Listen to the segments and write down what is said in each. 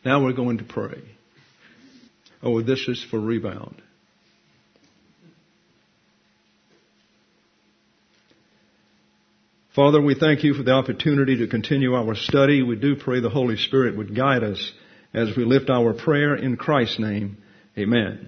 Now we're going to pray. Oh, this is for rebound. Father, we thank you for the opportunity to continue our study. We do pray the Holy Spirit would guide us as we lift our prayer in Christ's name. Amen.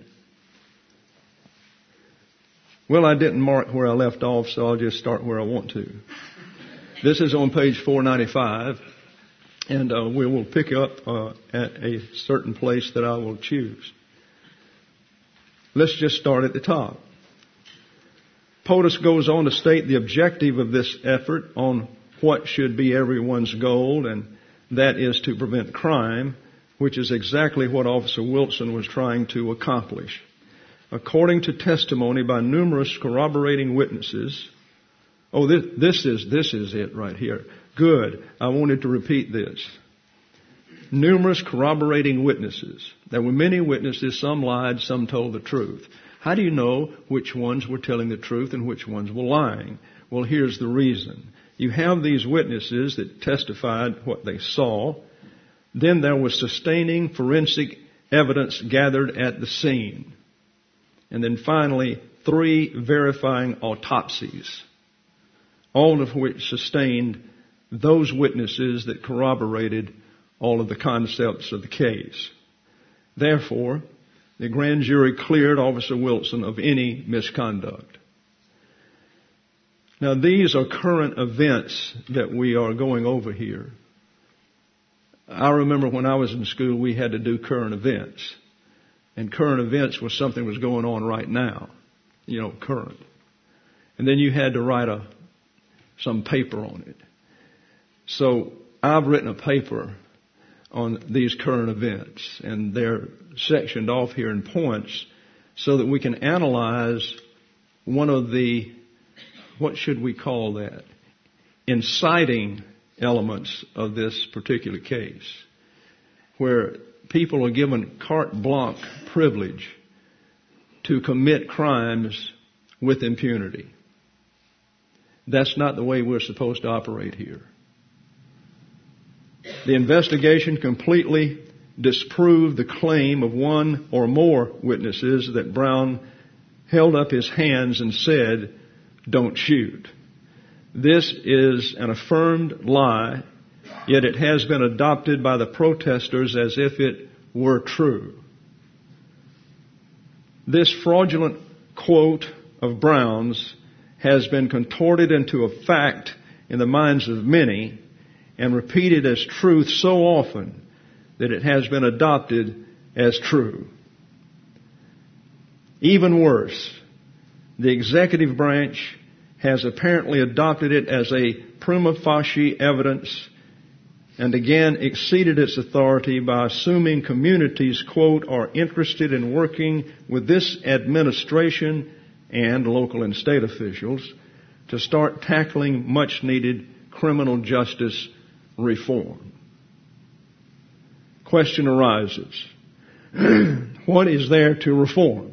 Well, I didn't mark where I left off, so I'll just start where I want to. This is on page 495, and we will pick up at a certain place that I will choose. Let's just start at the top. POTUS goes on to state the objective of this effort on what should be everyone's goal, and that is to prevent crime, which is exactly what Officer Wilson was trying to accomplish. According to testimony by numerous corroborating witnesses, this is it right here. Good. I wanted to repeat this. Numerous corroborating witnesses. There were many witnesses. Some lied, some told the truth. How do you know which ones were telling the truth and which ones were lying? Well, here's the reason. You have these witnesses that testified what they saw. Then there was sustaining forensic evidence gathered at the scene. And then finally, 3 verifying autopsies, all of which sustained those witnesses that corroborated all of the concepts of the case. Therefore, the grand jury cleared Officer Wilson of any misconduct. Now, these are current events that we are going over here. I remember when I was in school, we had to do current events. And current events was something that was going on right now. Current. And then you had to write some paper on it. So I've written a paper on these current events, and they're sectioned off here in points so that we can analyze one of the, what should we call that, inciting elements of this particular case, where people are given carte blanche privilege to commit crimes with impunity. That's not the way we're supposed to operate here. The investigation completely disproved the claim of one or more witnesses that Brown held up his hands and said, "Don't shoot." This is an affirmed lie, yet it has been adopted by the protesters as if it were true. This fraudulent quote of Brown's has been contorted into a fact in the minds of many and repeated as truth so often that it has been adopted as true. Even worse, the executive branch has apparently adopted it as a prima facie evidence and again exceeded its authority by assuming communities, quote, are interested in working with this administration and local and state officials to start tackling much needed criminal justice reform. Question arises. What is there to reform?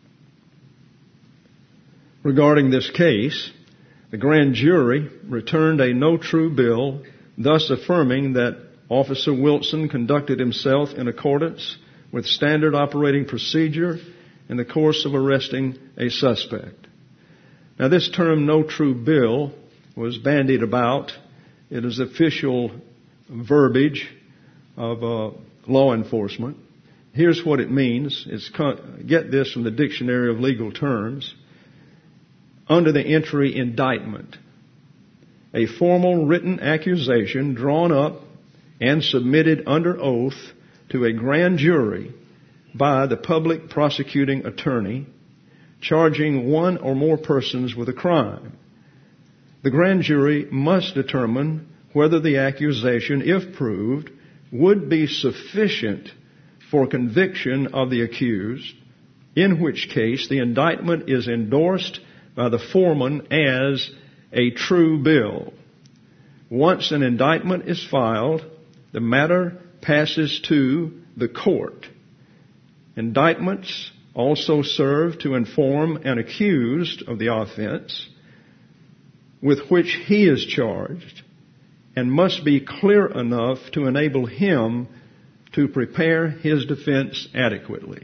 Regarding this case, the grand jury returned a no true bill, thus affirming that Officer Wilson conducted himself in accordance with standard operating procedure in the course of arresting a suspect. Now, this term no true bill was bandied about. It is official verbiage of law enforcement. Here's what it means. Get this from the Dictionary of Legal Terms. Under the entry indictment, a formal written accusation drawn up and submitted under oath to a grand jury by the public prosecuting attorney charging one or more persons with a crime. The grand jury must determine whether the accusation, if proved, would be sufficient for conviction of the accused, in which case the indictment is endorsed by the foreman as a true bill. Once an indictment is filed, the matter passes to the court. Indictments also serve to inform an accused of the offense with which he is charged and must be clear enough to enable him to prepare his defense adequately.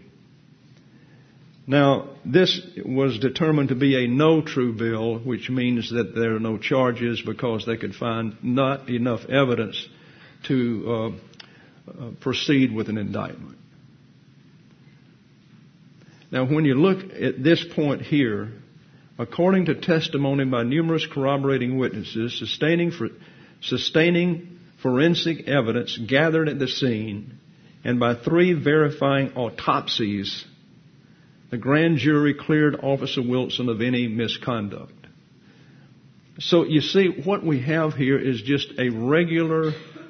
Now, this was determined to be a no true bill, which means that there are no charges because they could find not enough evidence to proceed with an indictment. Now, when you look at this point here, according to testimony by numerous corroborating witnesses, sustaining forensic evidence gathered at the scene, and by 3 verifying autopsies, the grand jury cleared Officer Wilson of any misconduct. So you see, what we have here is just a regular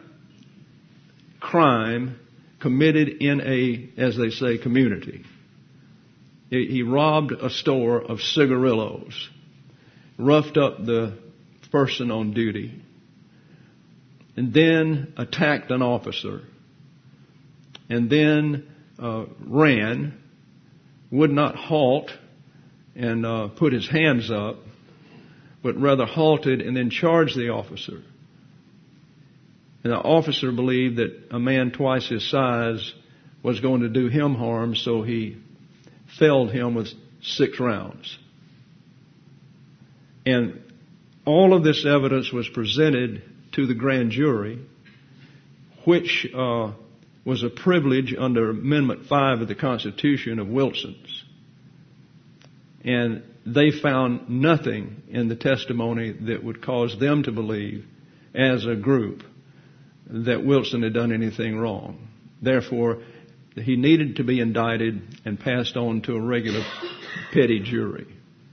crime committed in a, as they say, community. He robbed a store of cigarillos, roughed up the person on duty, and then attacked an officer, and then ran, would not halt and put his hands up, but rather halted and then charged the officer. And the officer believed that a man twice his size was going to do him harm, so he felled him with 6 rounds. And all of this evidence was presented to the grand jury, which was a privilege under Amendment 5 of the Constitution of Wilson's. And they found nothing in the testimony that would cause them to believe, as a group, that Wilson had done anything wrong. Therefore, he needed to be indicted and passed on to a regular petty jury.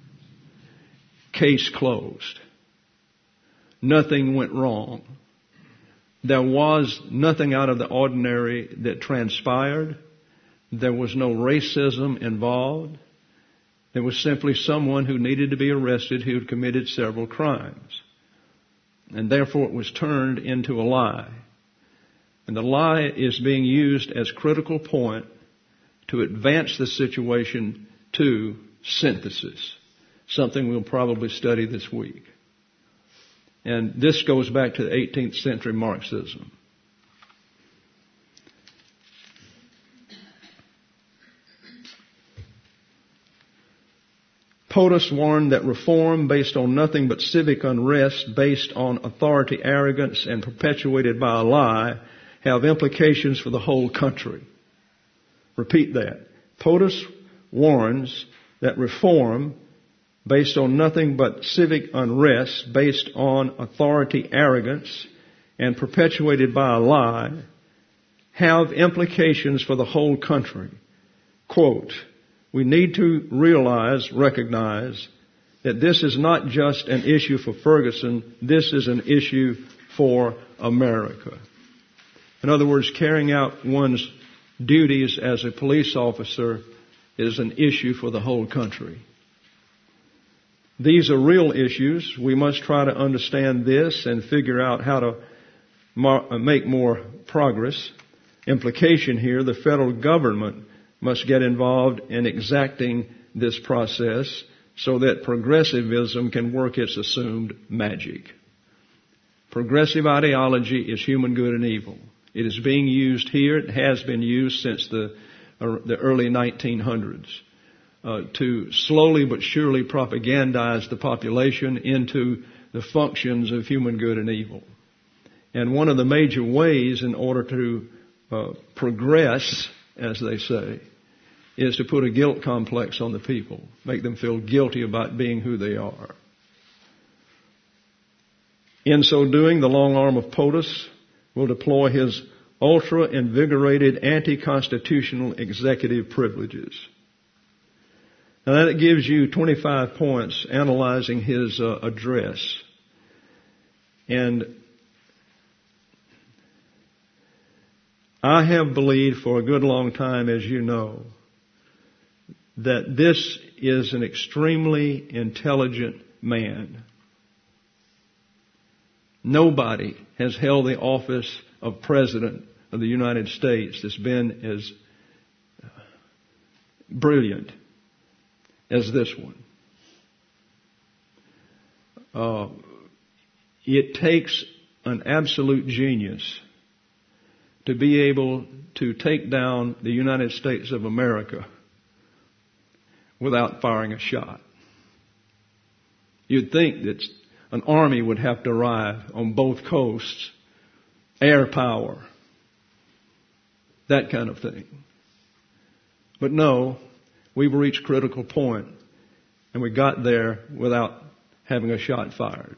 Case closed. Nothing went wrong. There was nothing out of the ordinary that transpired. There was no racism involved. There was simply someone who needed to be arrested who had committed several crimes. And therefore it was turned into a lie. And the lie is being used as critical point to advance the situation to synthesis, something we'll probably study this week. And this goes back to the 18th century Marxism. POTUS warned that reform based on nothing but civic unrest, based on authority arrogance, and perpetuated by a lie have implications for the whole country. Repeat that. POTUS warns that reform based on nothing but civic unrest, based on authority arrogance, and perpetuated by a lie, have implications for the whole country. Quote, we need to recognize that this is not just an issue for Ferguson, this is an issue for America. In other words, carrying out one's duties as a police officer is an issue for the whole country. These are real issues. We must try to understand this and figure out how to make more progress. Implication here, the federal government must get involved in exacting this process so that progressivism can work its assumed magic. Progressive ideology is human good and evil. It is being used here. It has been used since the early 1900s to slowly but surely propagandize the population into the functions of human good and evil. And one of the major ways in order to progress, as they say, is to put a guilt complex on the people, make them feel guilty about being who they are. In so doing, the long arm of POTUS will deploy his ultra-invigorated anti-constitutional executive privileges. Now that gives you 25 points analyzing his address. And I have believed for a good long time, as you know, that this is an extremely intelligent man. Nobody has held the office of President of the United States that's been as brilliant as this one. It takes an absolute genius to be able to take down the United States of America without firing a shot. You'd think that an army would have to arrive on both coasts, air power, that kind of thing. But no, we've reached critical point, and we got there without having a shot fired.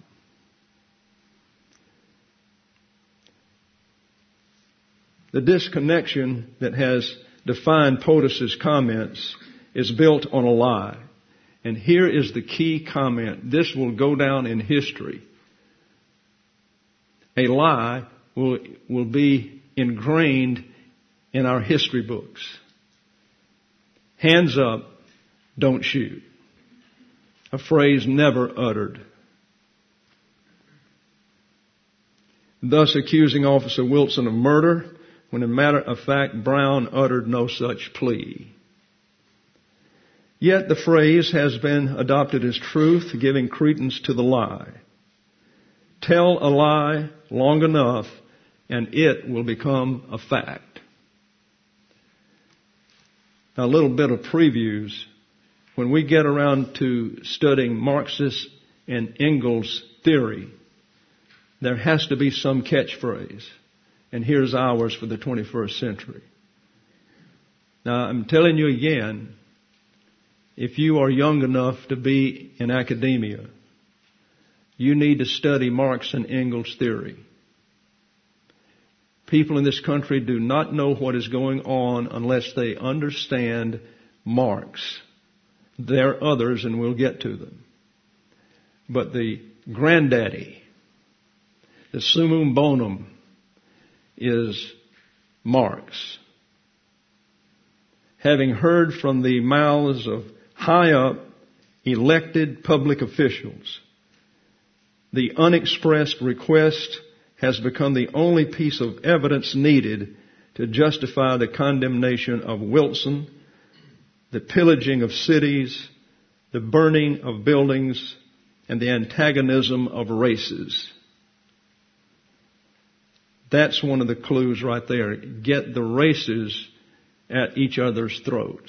The disconnection that has defined POTUS's comments is built on a lie. And here is the key comment. This will go down in history. A lie will be ingrained in our history books. Hands up, don't shoot. A phrase never uttered. Thus accusing Officer Wilson of murder, when in matter of fact Brown uttered no such plea. Yet the phrase has been adopted as truth, giving credence to the lie. Tell a lie long enough and it will become a fact. Now, a little bit of previews. When we get around to studying Marxist and Engels' theory, there has to be some catchphrase. And here's ours for the 21st century. Now, I'm telling you again, if you are young enough to be in academia, you need to study Marx and Engels' theory. People in this country do not know what is going on unless they understand Marx. There are others, and we'll get to them. But the granddaddy, the summum bonum, is Marx. Having heard from the mouths of high-up elected public officials, the unexpressed request has become the only piece of evidence needed to justify the condemnation of Wilson, the pillaging of cities, the burning of buildings, and the antagonism of races. That's one of the clues right there. Get the races at each other's throats.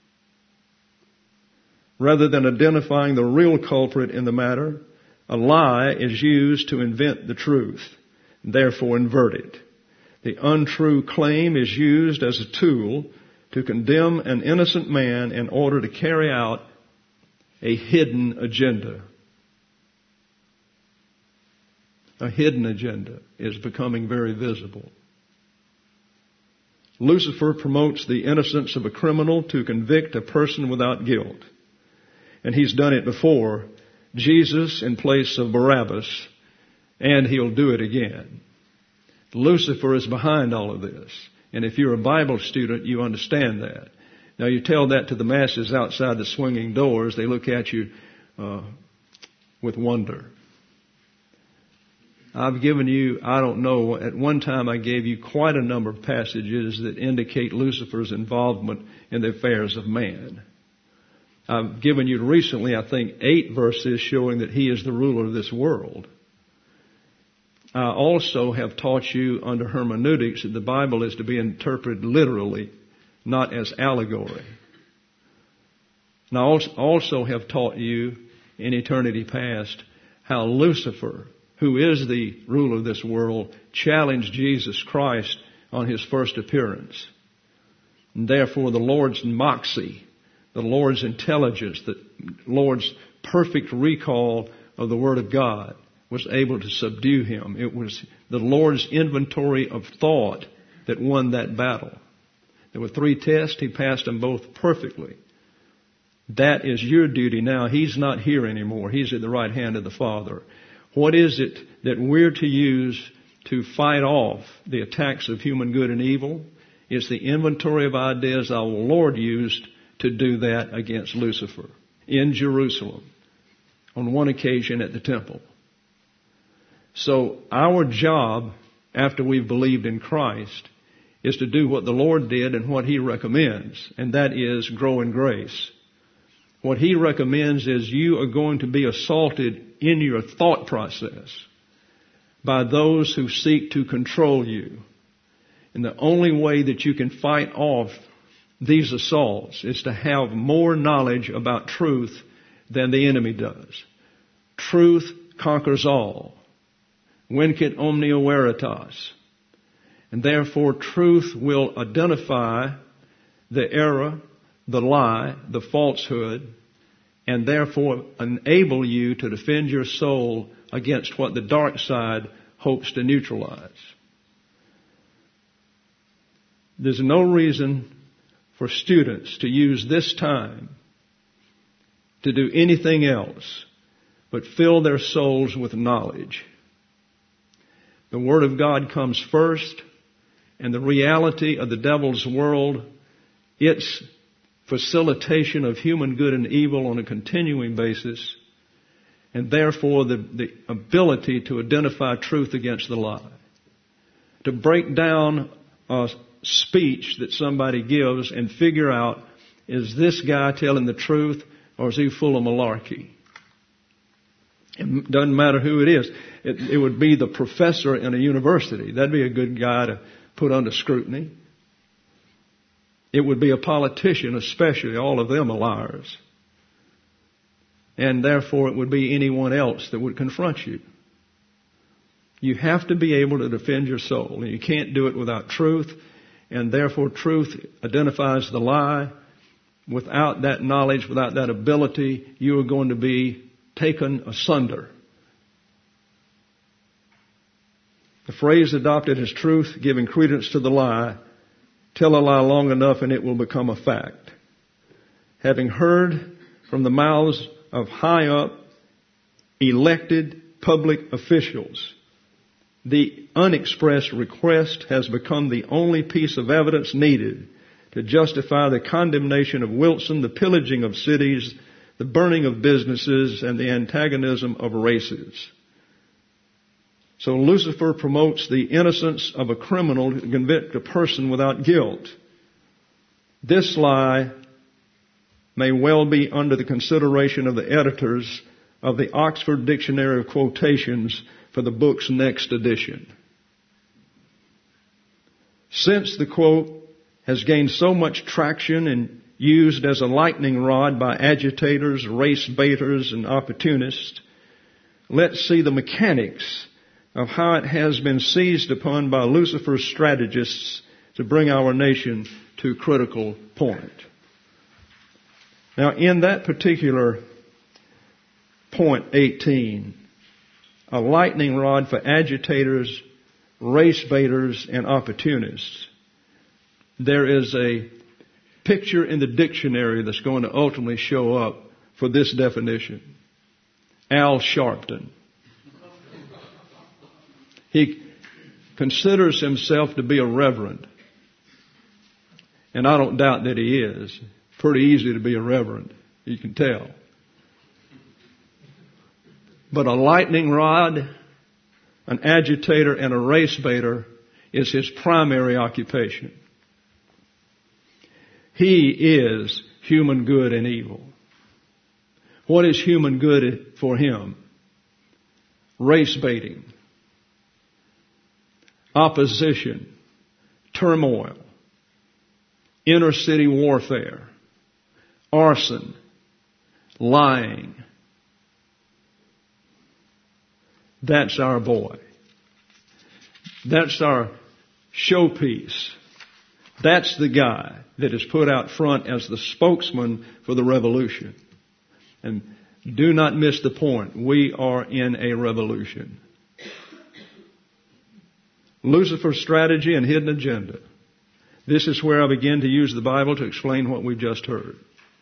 Rather than identifying the real culprit in the matter, a lie is used to invent the truth, and therefore invert it. The untrue claim is used as a tool to condemn an innocent man in order to carry out a hidden agenda. A hidden agenda is becoming very visible. Lucifer promotes the innocence of a criminal to convict a person without guilt. And he's done it before. Jesus in place of Barabbas, and he'll do it again. Lucifer is behind all of this. And if you're a Bible student, you understand that. Now, you tell that to the masses outside the swinging doors, they look at you with wonder. I've given you, I don't know, at one time I gave you quite a number of passages that indicate Lucifer's involvement in the affairs of man. I've given you recently, I think, 8 verses showing that he is the ruler of this world. I also have taught you under hermeneutics that the Bible is to be interpreted literally, not as allegory. And I also have taught you in eternity past how Lucifer, who is the ruler of this world, challenged Jesus Christ on his first appearance. And therefore the Lord's moxie, the Lord's intelligence, the Lord's perfect recall of the Word of God was able to subdue him. It was the Lord's inventory of thought that won that battle. There were 3 tests. He passed them both perfectly. That is your duty now. He's not here anymore. He's at the right hand of the Father. What is it that we're to use to fight off the attacks of human good and evil? It's the inventory of ideas our Lord used to do that against Lucifer in Jerusalem, on one occasion at the temple. So our job, after we've believed in Christ, is to do what the Lord did and what He recommends, and that is grow in grace. What He recommends is you are going to be assaulted in your thought process by those who seek to control you. And the only way that you can fight off these assaults is to have more knowledge about truth than the enemy does. Truth conquers all. Vincit omnia veritas. And therefore truth will identify the error, the lie, the falsehood, and therefore enable you to defend your soul against what the dark side hopes to neutralize. There's no reason for students to use this time to do anything else but fill their souls with knowledge. The Word of God comes first, and the reality of the devil's world, its facilitation of human good and evil on a continuing basis, and therefore the ability to identify truth against the lie. To break down a speech that somebody gives and figure out, is this guy telling the truth or is he full of malarkey? It doesn't matter who it is. It would be the professor in a university. That'd be a good guy to put under scrutiny. It would be a politician, especially. All of them are liars. And therefore it would be anyone else that would confront you. You have to be able to defend your soul. And you can't do it without truth. And therefore truth identifies the lie. Without that knowledge, without that ability, you are going to be taken asunder. The phrase adopted as truth, giving credence to the lie. Tell a lie long enough and it will become a fact. Having heard from the mouths of high up, elected public officials, the unexpressed request has become the only piece of evidence needed to justify the condemnation of Wilson, the pillaging of cities, the burning of businesses, and the antagonism of races. So Lucifer promotes the innocence of a criminal to convict a person without guilt. This lie may well be under the consideration of the editors of the Oxford Dictionary of Quotations for the book's next edition. Since the quote has gained so much traction and used as a lightning rod by agitators, race baiters, and opportunists, let's see the mechanics of how it has been seized upon by Lucifer's strategists to bring our nation to a critical point. Now, in that particular point 18, a lightning rod for agitators, race baiters, and opportunists, there is a picture in the dictionary that's going to ultimately show up for this definition. Al Sharpton. He considers himself to be a reverend. And I don't doubt that he is. Pretty easy to be a reverend, you can tell. But a lightning rod, an agitator, and a race baiter is his primary occupation. He is human good and evil. What is human good for him? Race baiting, opposition, turmoil, inner city warfare, arson, lying. That's our boy. That's our showpiece. That's the guy that is put out front as the spokesman for the revolution. And do not miss the point. We are in a revolution. Lucifer's strategy and hidden agenda. This is where I begin to use the Bible to explain what we've just heard.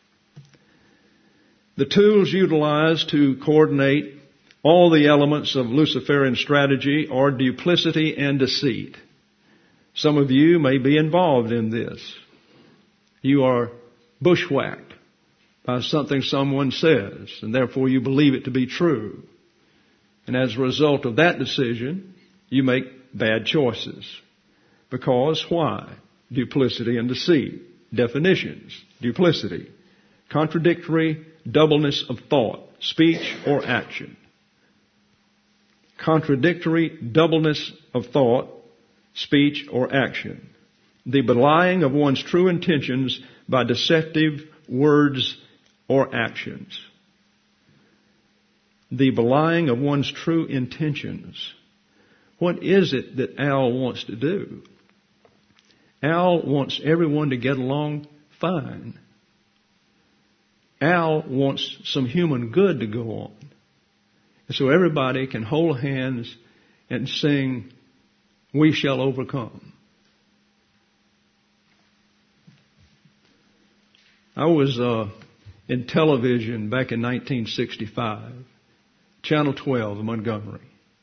The tools utilized to coordinate all the elements of Luciferian strategy are duplicity and deceit. Some of you may be involved in this. You are bushwhacked by something someone says, and therefore you believe it to be true. And as a result of that decision, you make bad choices. Because why? Duplicity and deceit. Definitions. Duplicity. Contradictory doubleness of thought, speech, or action. Contradictory doubleness of thought, speech, or action. The belying of one's true intentions by deceptive words or actions. The belying of one's true intentions. What is it that Al wants to do? Al wants everyone to get along fine. Al wants some human good to go on. And so everybody can hold hands and sing, "We Shall Overcome." I was in television back in 1965, Channel 12 in Montgomery.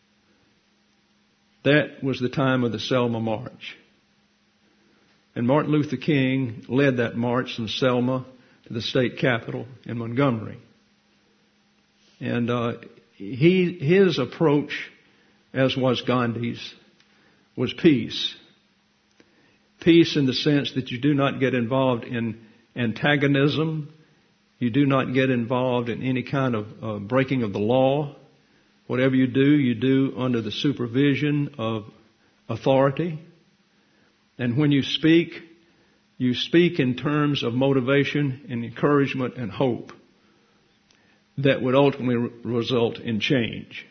That was the time of the Selma March. And Martin Luther King led that march from Selma to the state capitol in Montgomery. And his approach, as was Gandhi's, was peace. Peace in the sense that you do not get involved in antagonism. You do not get involved in any kind of breaking of the law. Whatever you do under the supervision of authority. And when you speak in terms of motivation and encouragement and hope that would ultimately result in change.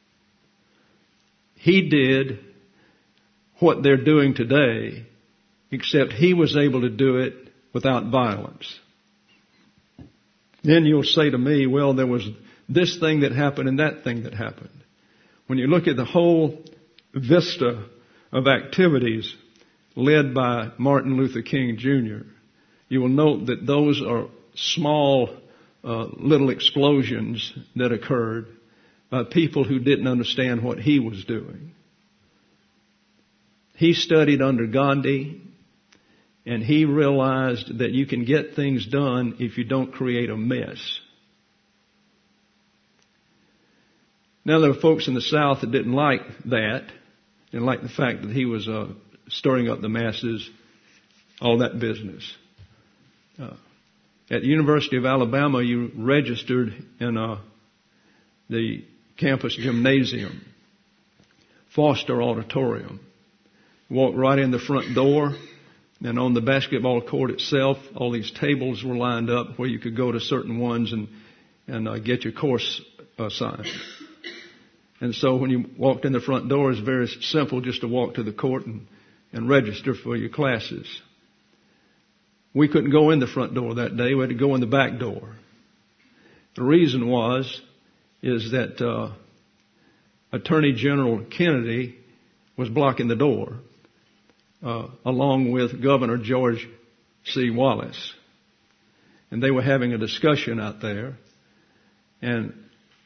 He did what they're doing today, except he was able to do it without violence. Then you'll say to me, well, there was this thing that happened and that thing that happened. When you look at the whole vista of activities led by Martin Luther King Jr., you will note that those are small little explosions that occurred by people who didn't understand what he was doing. He studied under Gandhi, and he realized that you can get things done if you don't create a mess. Now, there were folks in the South that didn't like that, didn't like the fact that he was stirring up the masses, all that business. At the University of Alabama, you registered in the campus gymnasium, Foster Auditorium. Walked right in the front door, and on the basketball court itself, all these tables were lined up where you could go to certain ones and get your course assigned. And so when you walked in the front door, it was very simple just to walk to the court and register for your classes. We couldn't go in the front door that day. We had to go in the back door. The reason is that Attorney General Kennedy was blocking the door, along with Governor George C. Wallace. And they were having a discussion out there. And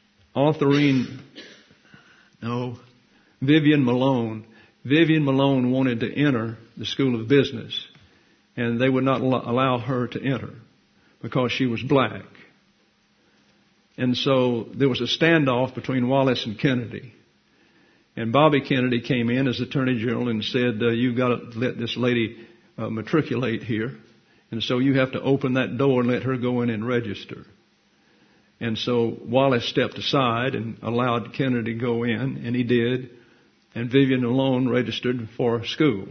Vivian Malone wanted to enter the School of Business, and they would not allow her to enter because she was black. And so there was a standoff between Wallace and Kennedy. And Bobby Kennedy came in as Attorney General and said, you've got to let this lady matriculate here. And so you have to open that door and let her go in and register. And so Wallace stepped aside and allowed Kennedy to go in, and he did. And Vivian Malone registered for school.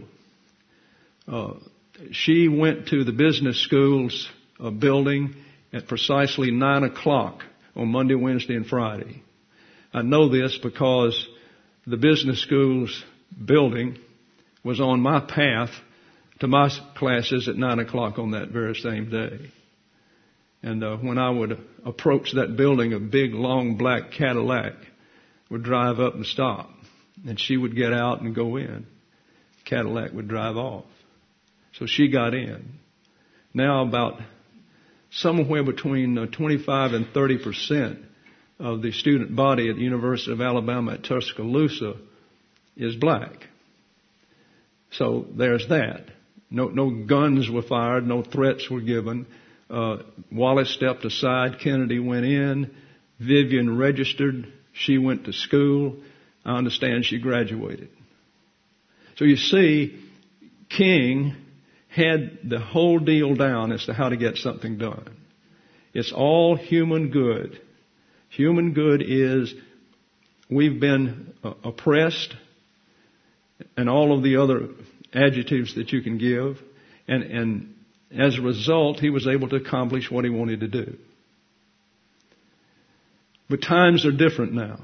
She went to the business school's building at precisely 9 o'clock on Monday, Wednesday, and Friday. I know this because the business school's building was on my path to my classes at 9 o'clock on that very same day. And when I would approach that building, a big, long, black Cadillac would drive up and stop. And she would get out and go in. Cadillac would drive off. So she got in. Now about somewhere between 25 and 30% of the student body at the University of Alabama at Tuscaloosa is black. So there's that. No guns were fired. No threats were given. Wallace stepped aside. Kennedy went in. Vivian registered. She went to school. I understand she graduated. So you see, King had the whole deal down as to how to get something done. It's all human good. Human good is we've been oppressed. and all of the other adjectives that you can give. And as a result, he was able to accomplish what he wanted to do. But times are different now.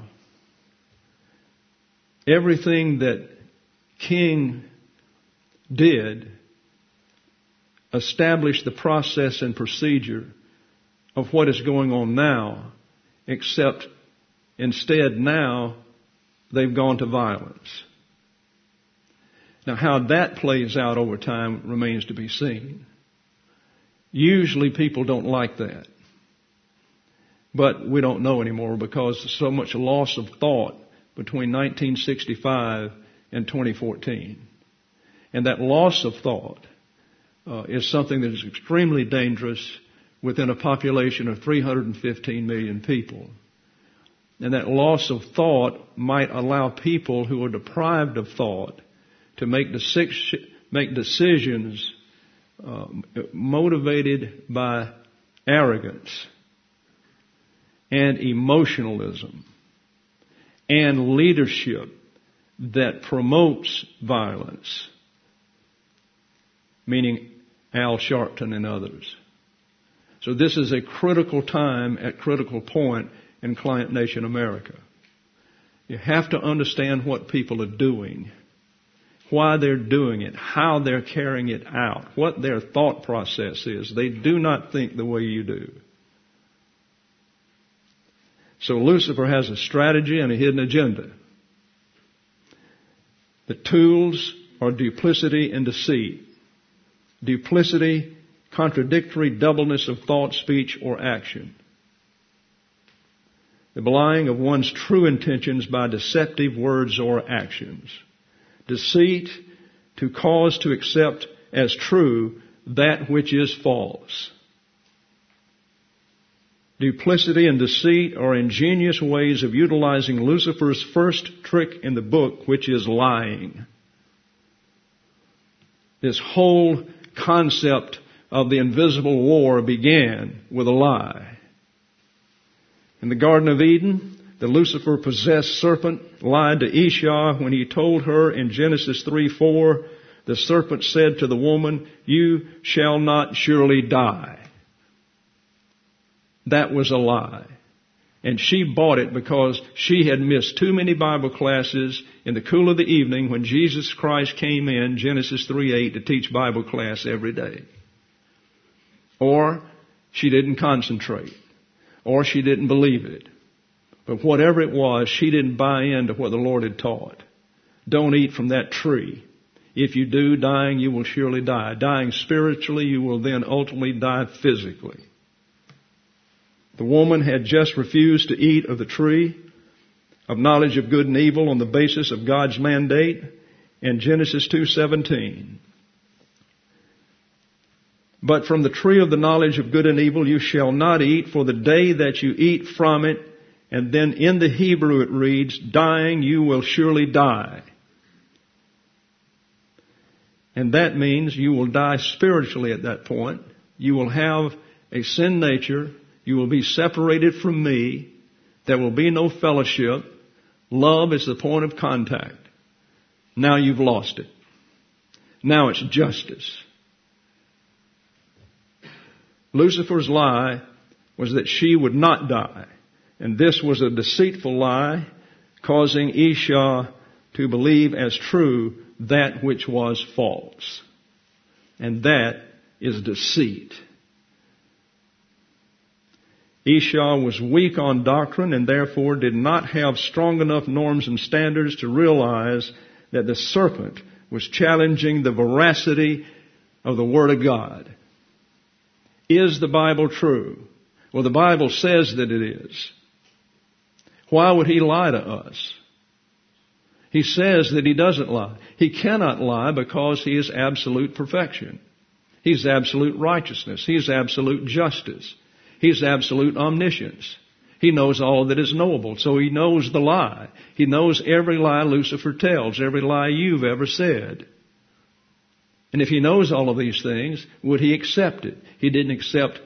Everything that King did established the process and procedure of what is going on now, except instead now they've gone to violence. Now, how that plays out over time remains to be seen. Usually people don't like that. But we don't know anymore because there's so much loss of thought between 1965 and 2014. And that loss of thought is something that is extremely dangerous within a population of 315 million people. And that loss of thought might allow people who are deprived of thought to make decisions motivated by arrogance and emotionalism and leadership that promotes violence, meaning Al Sharpton and others. So this is a critical time at critical point in Client Nation America. You have to understand what people are doing, why they're doing it, how they're carrying it out, what their thought process is. They do not think the way you do. So Lucifer has a strategy and a hidden agenda. The tools are duplicity and deceit. Duplicity, contradictory doubleness of thought, speech, or action. The belying of one's true intentions by deceptive words or actions. Deceit, to cause to accept as true that which is false. Duplicity and deceit are ingenious ways of utilizing Lucifer's first trick in the book, which is lying. This whole concept of the invisible war began with a lie. In the Garden of Eden, the Lucifer-possessed serpent lied to Esau when he told her in Genesis 3:4, the serpent said to the woman, "You shall not surely die." That was a lie. And she bought it because she had missed too many Bible classes in the cool of the evening when Jesus Christ came in, Genesis 3:8, to teach Bible class every day. Or she didn't concentrate. Or she didn't believe it. But whatever it was, she didn't buy into what the Lord had taught. Don't eat from that tree. If you do, dying, you will surely die. Dying spiritually, you will then ultimately die physically. The woman had just refused to eat of the tree of knowledge of good and evil on the basis of God's mandate in Genesis 2:17. But from the tree of the knowledge of good and evil you shall not eat, for the day that you eat from it, and then in the Hebrew it reads, dying you will surely die. And that means you will die spiritually at that point. You will have a sin nature. You will be separated from me. There will be no fellowship. Love is the point of contact. Now you've lost it. Now it's justice. Lucifer's lie was that she would not die. And this was a deceitful lie, causing Esau to believe as true that which was false. And that is deceit. Esau was weak on doctrine and therefore did not have strong enough norms and standards to realize that the serpent was challenging the veracity of the Word of God. Is the Bible true? Well, the Bible says that it is. Why would he lie to us? He says that he doesn't lie. He cannot lie because he is absolute perfection. He's absolute righteousness. He's absolute justice. He's absolute omniscience. He knows all that is knowable. So he knows the lie. He knows every lie Lucifer tells, every lie you've ever said. And if he knows all of these things, would he accept it? He didn't accept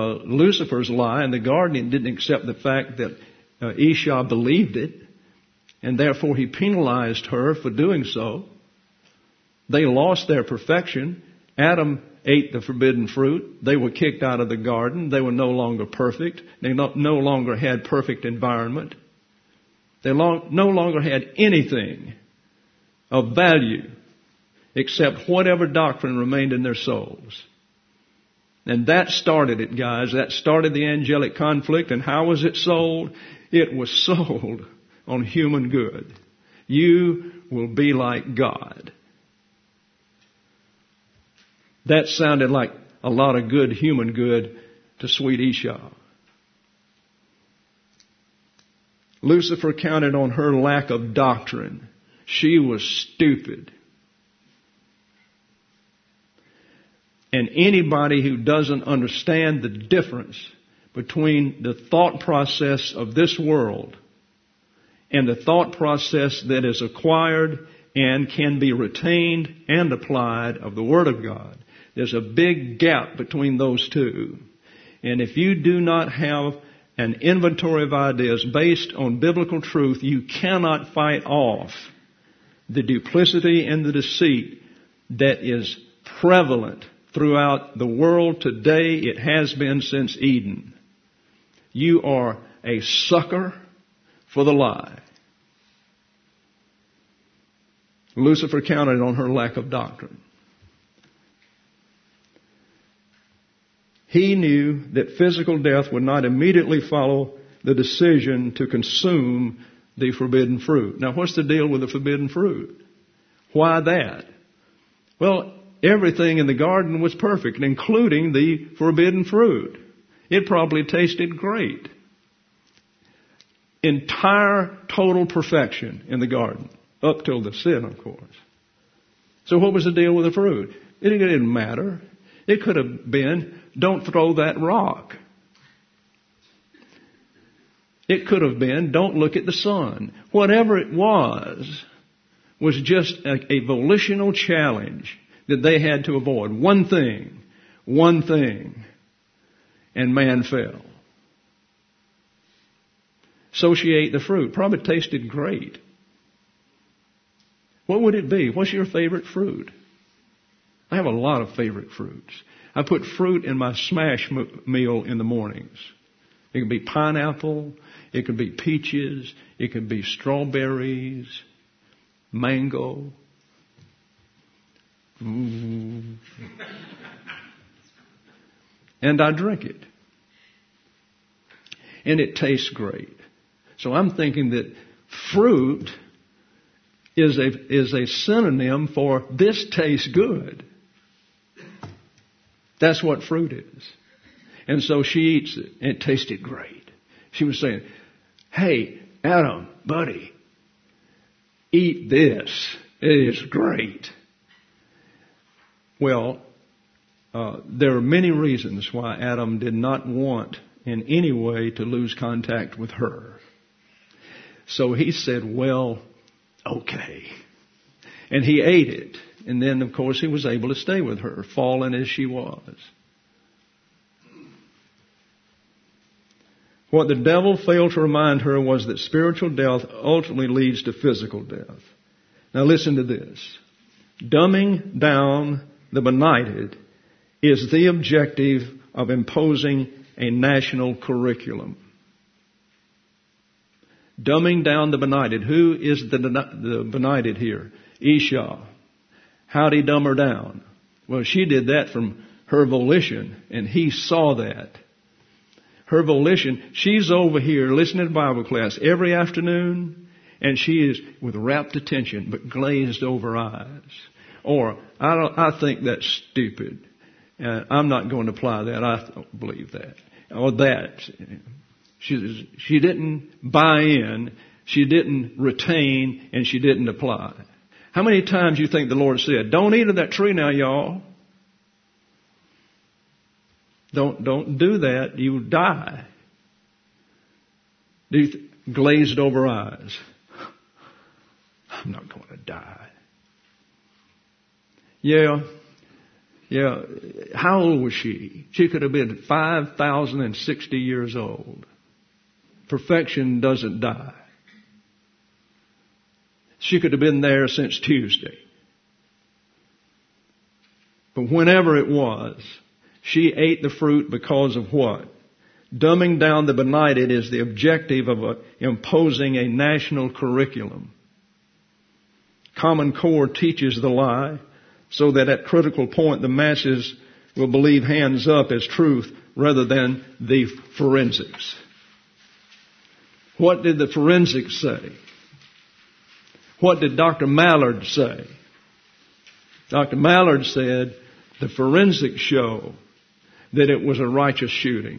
Lucifer's lie in the garden. He didn't accept the fact that Esau believed it. And therefore he penalized her for doing so. They lost their perfection. Adam ate the forbidden fruit. They were kicked out of the garden. They were no longer perfect. They no longer had perfect environment. They no longer had anything of value except whatever doctrine remained in their souls. And that started it, guys. That started the angelic conflict. And how was it sold? It was sold on human good. You will be like God. That sounded like a lot of good human good to sweet Esau. Lucifer counted on her lack of doctrine. She was stupid. And anybody who doesn't understand the difference between the thought process of this world and the thought process that is acquired and can be retained and applied of the Word of God, there's a big gap between those two. And if you do not have an inventory of ideas based on biblical truth, you cannot fight off the duplicity and the deceit that is prevalent throughout the world today. It has been since Eden. You are a sucker for the lie. Lucifer counted on her lack of doctrine. He knew that physical death would not immediately follow the decision to consume the forbidden fruit. Now, what's the deal with the forbidden fruit? Why that? Well, everything in the garden was perfect, including the forbidden fruit. It probably tasted great. Entire, total perfection in the garden, up till the sin, of course. So what was the deal with the fruit? It didn't matter. It could have been, don't throw that rock. It could have been, don't look at the sun. Whatever it was just a volitional challenge that they had to avoid. One thing, and man fell. So she ate the fruit. Probably tasted great. What would it be? What's your favorite fruit? I have a lot of favorite fruits. I put fruit in my smash meal in the mornings. It could be pineapple. It could be peaches. It could be strawberries, mango. And I drink it. And it tastes great. So I'm thinking that fruit is a synonym for this tastes good. That's what fruit is. And so she eats it, and it tasted great. She was saying, hey, Adam, buddy, eat this. It is great. Well, there are many reasons why Adam did not want in any way to lose contact with her. So he said, well, okay. And he ate it. And then, of course, he was able to stay with her, fallen as she was. What the devil failed to remind her was that spiritual death ultimately leads to physical death. Now listen to this. Dumbing down the benighted is the objective of imposing a national curriculum. Dumbing down the benighted. Who is the benighted here? Esau. How'd he dumb her down? Well, she did that from her volition, and he saw that. Her volition, she's over here listening to Bible class every afternoon, and she is with rapt attention, but glazed over eyes. Or, I think that's stupid. I'm not going to apply that. I don't believe that. Or that. She didn't buy in, she didn't retain, and she didn't apply. How many times you think the Lord said, don't eat of that tree now, y'all. Don't do that. You will die. Glazed over eyes. I'm not going to die. Yeah. How old was she? She could have been 5,060 years old. Perfection doesn't die. She could have been there since Tuesday. But whenever it was, she ate the fruit because of what? Dumbing down the benighted is the objective of imposing a national curriculum. Common Core teaches the lie so that at critical point the masses will believe hands up as truth rather than the forensics. What did the forensics say? What did Dr. Mallard say? Dr. Mallard said the forensics show that it was a righteous shooting.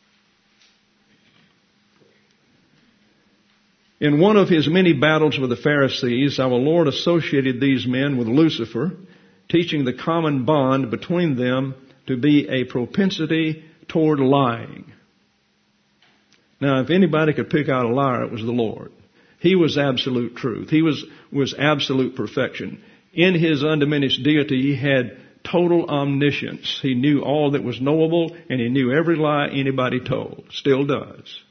In one of his many battles with the Pharisees, our Lord associated these men with Lucifer, teaching the common bond between them to be a propensity toward lying. Now, if anybody could pick out a liar, it was the Lord. He was absolute truth. He was absolute perfection. In His undiminished deity, He had total omniscience. He knew all that was knowable, and He knew every lie anybody told. Still does.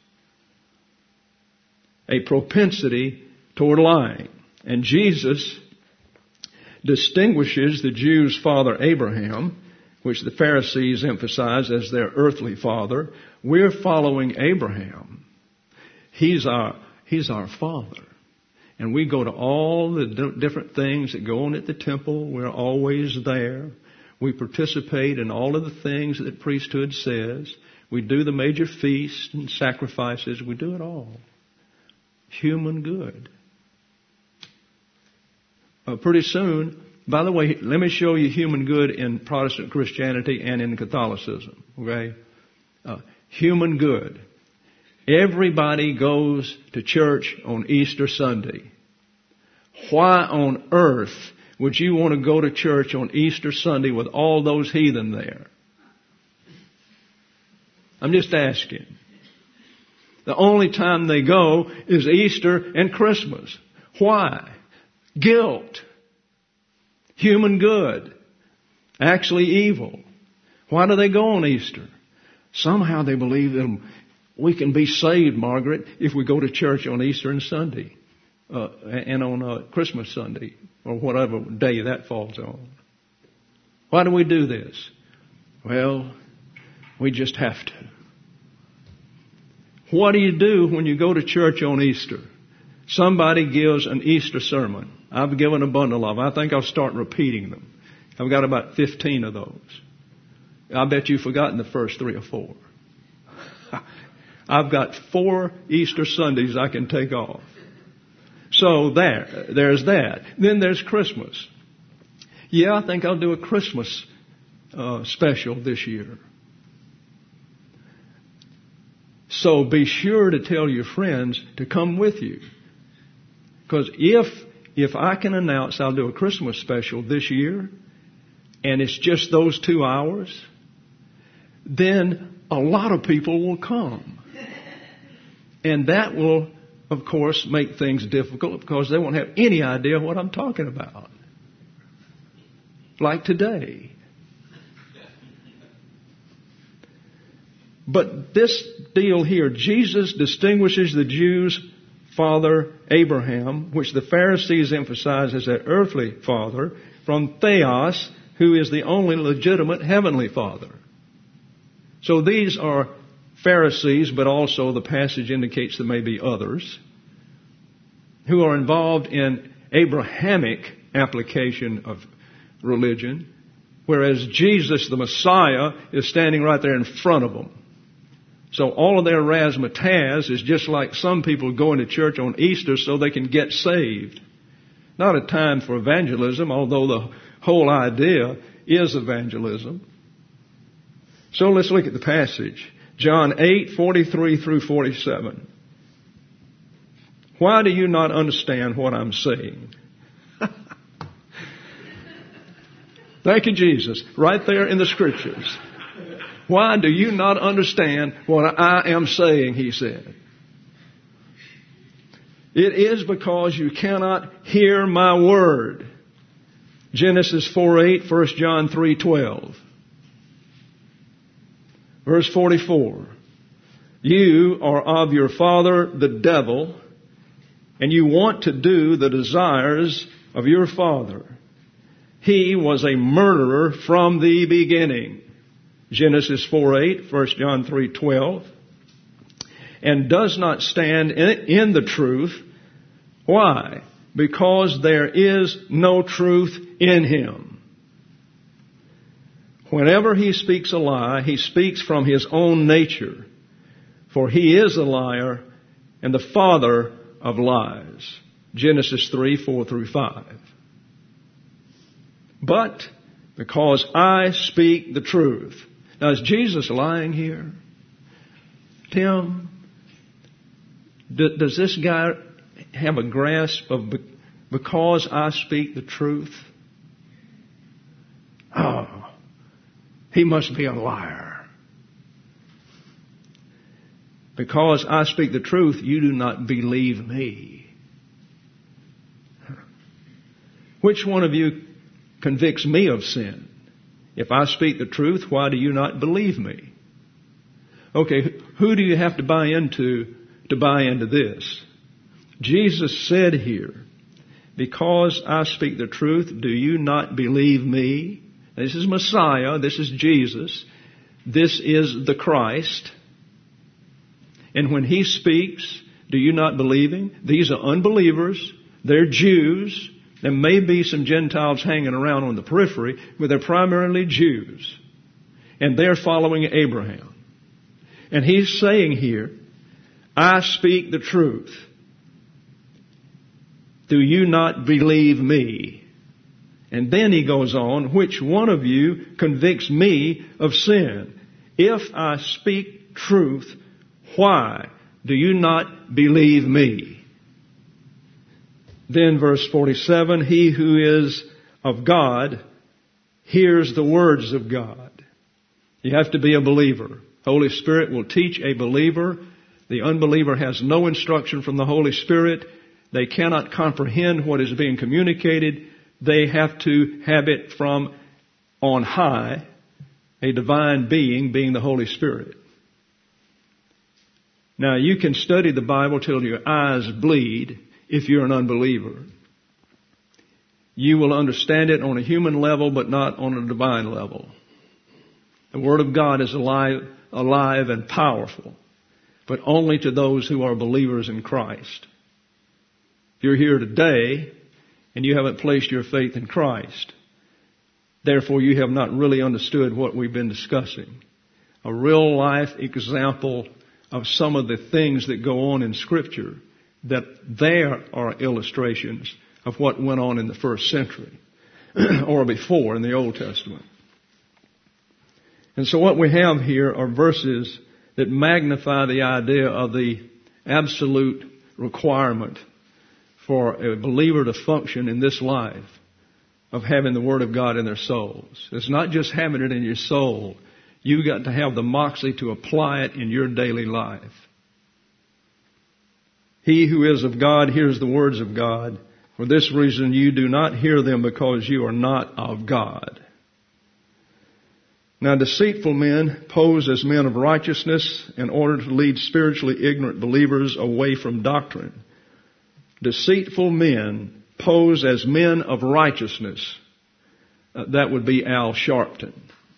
A propensity toward lying. And Jesus distinguishes the Jews' father Abraham, which the Pharisees emphasize as their earthly father. We're following Abraham. He's our father. And we go to all the different things that go on at the temple. We're always there. We participate in all of the things that the priesthood says. We do the major feasts and sacrifices. We do it all. Human good. Pretty soon, by the way, let me show you human good in Protestant Christianity and in Catholicism. Okay? Human good. Everybody goes to church on Easter Sunday. Why on earth would you want to go to church on Easter Sunday with all those heathen there? I'm just asking. The only time they go is Easter and Christmas. Why? Guilt. Human good. Actually evil. Why do they go on Easter? Somehow they believe that we can be saved, Margaret, if we go to church on Easter and Sunday. And on Christmas Sunday. Or whatever day that falls on. Why do we do this? Well, we just have to. What do you do when you go to church on Easter? Somebody gives an Easter sermon. I've given a bundle of them. I think I'll start repeating them. I've got about 15 of those. I bet you've forgotten the first 3 or 4. I've got 4 Easter Sundays I can take off. So there's that. Then there's Christmas. Yeah, I think I'll do a Christmas special this year. So be sure to tell your friends to come with you. Because if I can announce I'll do a Christmas special this year, and it's just those 2 hours, then a lot of people will come. And that will, of course, make things difficult because they won't have any idea what I'm talking about. Like today. But this deal here, Jesus distinguishes the Jews' father Abraham, which the Pharisees emphasize as their earthly father, from Theos, who is the only legitimate heavenly father. So these are Pharisees, but also the passage indicates there may be others, who are involved in Abrahamic application of religion, whereas Jesus, the Messiah, is standing right there in front of them. So all of their razzmatazz is just like some people going to church on Easter so they can get saved. Not a time for evangelism, although the whole idea is evangelism. So let's look at the passage. John 8:43 through 47. Why do you not understand what I'm saying? Thank you, Jesus. Right there in the Scriptures. Why do you not understand what I am saying, he said. It is because you cannot hear my word. Genesis 4:8, 1 John 3:12. Verse 44. You are of your father, the devil, and you want to do the desires of your father. He was a murderer from the beginning. Genesis 4:8, 1 John 3:12. And does not stand in the truth. Why? Because there is no truth in him. Whenever he speaks a lie, he speaks from his own nature. For he is a liar and the father of lies. Genesis 3:4-5. But because I speak the truth. Now, is Jesus lying here? Tim, does this guy have a grasp of because I speak the truth? Oh, he must be a liar. Because I speak the truth, you do not believe me. Which one of you convicts me of sin? If I speak the truth, why do you not believe me? Okay, who do you have to buy into this? Jesus said here, because I speak the truth, do you not believe me? This is Messiah. This is Jesus. This is the Christ. And when he speaks, do you not believe him? These are unbelievers. They're Jews. There may be some Gentiles hanging around on the periphery, but they're primarily Jews. And they're following Abraham. And he's saying here, I speak the truth. Do you not believe me? And then he goes on, which one of you convicts me of sin? If I speak truth, why do you not believe me? Then verse 47, he who is of God hears the words of God. You have to be a believer. Holy Spirit will teach a believer. The unbeliever has no instruction from the Holy Spirit. They cannot comprehend what is being communicated. They have to have it from on high, a divine being the Holy Spirit. Now, you can study the Bible till your eyes bleed if you're an unbeliever. You will understand it on a human level, but not on a divine level. The Word of God is alive and powerful, but only to those who are believers in Christ. If you're here today and you haven't placed your faith in Christ, therefore you have not really understood what we've been discussing. A real life example of some of the things that go on in Scripture, that there are illustrations of what went on in the first century or before in the Old Testament. And so what we have here are verses that magnify the idea of the absolute requirement for a believer to function in this life of having the Word of God in their souls. It's not just having it in your soul. You've got to have the moxie to apply it in your daily life. He who is of God hears the words of God. For this reason you do not hear them, because you are not of God. Now, deceitful men pose as men of righteousness in order to lead spiritually ignorant believers away from doctrine. Deceitful men pose as men of righteousness. That would be Al Sharpton.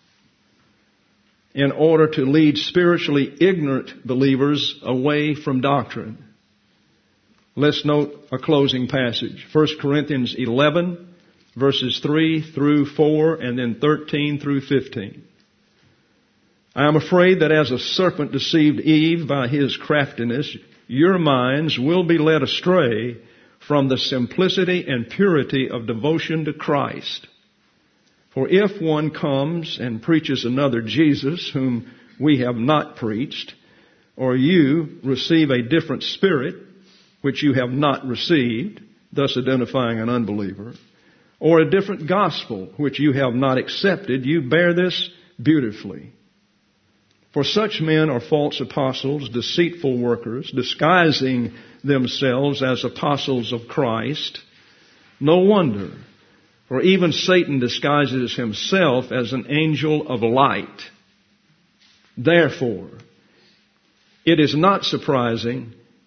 In order to lead spiritually ignorant believers away from doctrine. Let's note a closing passage. 1 Corinthians 11, verses 3 through 4, and then 13 through 15. I am afraid that as a serpent deceived Eve by his craftiness, your minds will be led astray from the simplicity and purity of devotion to Christ. For if one comes and preaches another Jesus, whom we have not preached, or you receive a different spirit, which you have not received, thus identifying an unbeliever, or a different gospel, which you have not accepted, you bear this beautifully. For such men are false apostles, deceitful workers, disguising themselves as apostles of Christ. No wonder, for even Satan disguises himself as an angel of light. Therefore, it is not surprising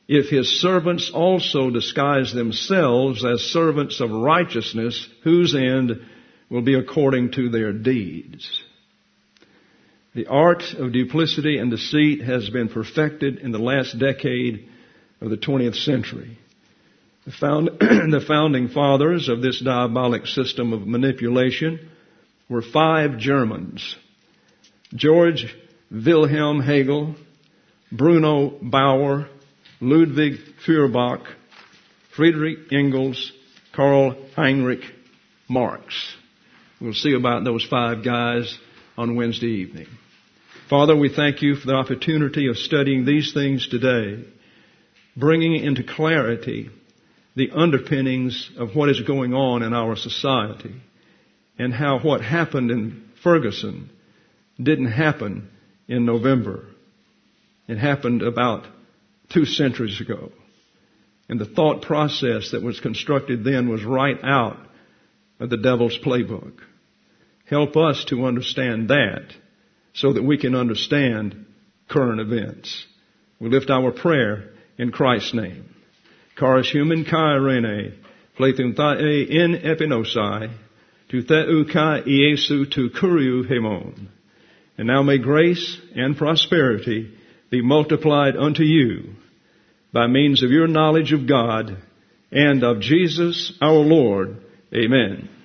if his servants also disguise themselves as servants of righteousness, whose end will be according to their deeds. The art of duplicity and deceit has been perfected in the last decade of the 20th century. The founding fathers of this diabolic system of manipulation were 5 Germans: George Wilhelm Hegel, Bruno Bauer, Ludwig Feuerbach, Friedrich Engels, Karl Heinrich Marx. We'll see about those 5 guys on Wednesday evening. Father, we thank you for the opportunity of studying these things today, bringing into clarity the underpinnings of what is going on in our society and how what happened in Ferguson didn't happen in November. It happened about 2 centuries ago. And the thought process that was constructed then was right out of the devil's playbook. Help us to understand that so that we can understand current events. We lift our prayer in Christ's name. Charis human kai rene, plethum thae in epinosai, to theu kai iesu tu kuriu hemon. And now may grace and prosperity be multiplied unto you by means of your knowledge of God and of Jesus our Lord. Amen.